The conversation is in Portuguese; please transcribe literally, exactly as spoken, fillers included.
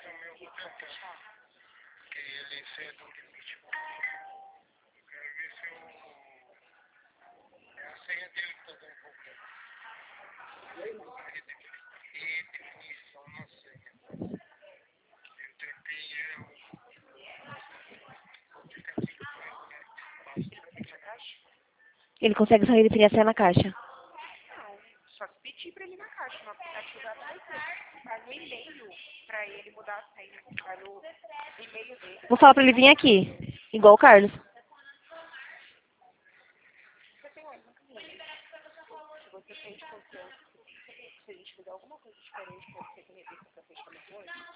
também eu vou tentar. Porque ele é do limite. Eu quero ver se eu... É a senha dele que tá dando problema. Redefinição na senha. Eu tentei eu... Ele consegue só redefinir a senha na caixa. Não, só se pedir pra ele na caixa, no aplicativo da vai ter. Vai no e-mail pra ele mudar a senha. Vai no e-mail dele. Vou falar pra ele vir aqui, igual o Carlos. Você tem um se você tem confiança, se a gente fizer alguma coisa diferente pra você que me disse pra fechar depois,